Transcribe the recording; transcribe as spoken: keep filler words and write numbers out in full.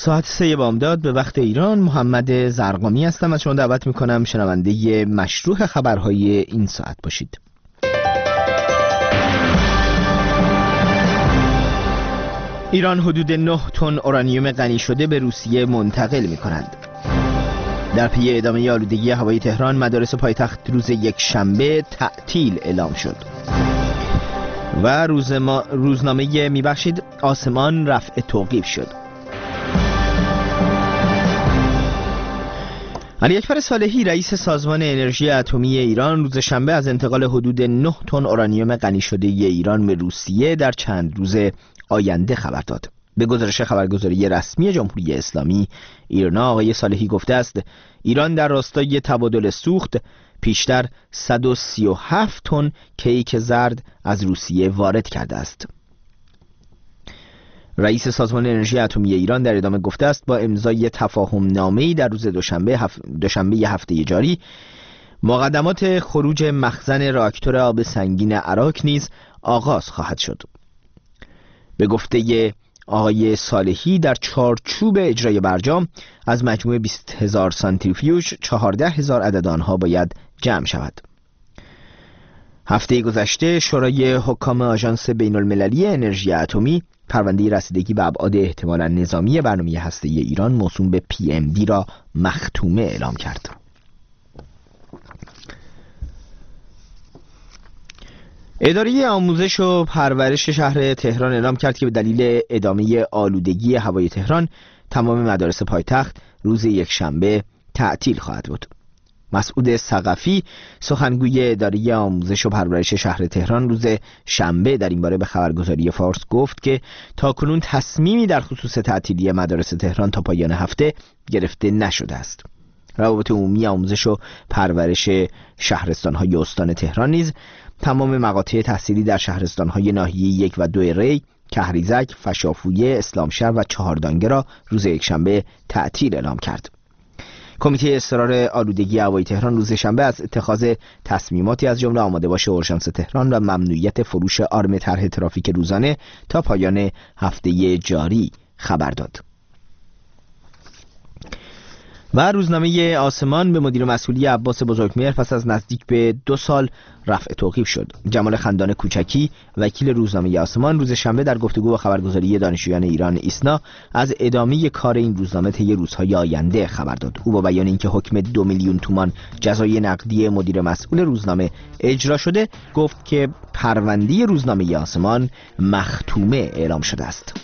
ساعت سه بامداد به وقت ایران. محمد زرقامی هستم. از شما دعوت میکنم شنونده مشروع خبرهای این ساعت باشید. ایران حدود نه تن اورانیوم غنی شده به روسیه منتقل میکنند. در پی ادامه آلودگی هوایی تهران، مدارس پایتخت روز یک شنبه تعطیل اعلام شد و روزما... روزنامه میبخشید آسمان رفع توقیف شد. علی اکبر صالحی رئیس سازمان انرژی اتمی ایران روز شنبه از انتقال حدود نه تن اورانیوم غنی شده ایران به روسیه در چند روز آینده خبر داد. به گزارش خبرگزاری رسمی جمهوری اسلامی ایرنا، آقای صالحی گفته است ایران در راستای تبادل سوخت پیشتر صد و سی و هفت تن کیک زرد از روسیه وارد کرده است. رئیس سازمان انرژی اتمی ایران در ادامه گفته است با امضای تفاهم نامه‌ای در روز دوشنبه هف... دوشنبه هفته جاری، مقدمات خروج مخزن راکتور آب سنگین عراق نیز آغاز خواهد شد. به گفته آقای صالحی در چارچوب اجرای برجام از مجموع بیست هزار سانتریفیوژ چهارده هزار عدد آنها باید جمع شود. هفته گذشته شورای حکام آژانس بین المللی انرژی اتمی پرونده رسیدگی به ابعاد احتمالاً نظامی برنامه هسته‌ای ایران موسوم به پی ام دی را مختومه اعلام کرد. اداره آموزش و پرورش شهر تهران اعلام کرد که به دلیل ادامه آلودگی هوای تهران تمام مدارس پایتخت روز یک شنبه تعطیل خواهد بود. مسعود ثقفی سخنگوی اداره آموزش و پرورش شهر تهران روز شنبه در این باره به خبرگزاری فارس گفت که تاکنون تصمیمی در خصوص تعطیلی مدارس تهران تا پایان هفته گرفته نشده است. روابط عمومی آموزش و پرورش شهرستان‌های استان تهران نیز تمام مقاطع تحصیلی در شهرستان‌های ناحیه یک و دو ری، کهریزک، فشافویه، اسلامشهر و چهاردانگه را روز یکشنبه تعطیل اعلام کرد. کمیته اصرار آلودگی هوای تهران روز شنبه از اتخاذ تصمیماتی از جمله آماده باش اورژانس تهران و ممنوعیت فروش آرم طرح ترافیک روزانه تا پایان هفته جاری خبر داد. و روزنامه آسمان به مدیر مسئولی عباس بزرگمهر پس از نزدیک به دو سال رفع توقیف شد. جمال خندان کوچکی وکیل روزنامه آسمان روز شنبه در گفتگو با خبرگزاری دانشجویان ایران ایسنا از ادامه کار این روزنامه طی روزهای آینده خبر داد. او با بیان اینکه حکم دو میلیون تومان جزای نقدی مدیر مسئول روزنامه اجرا شده گفت که پرونده روزنامه آسمان مختومه اعلام شده است.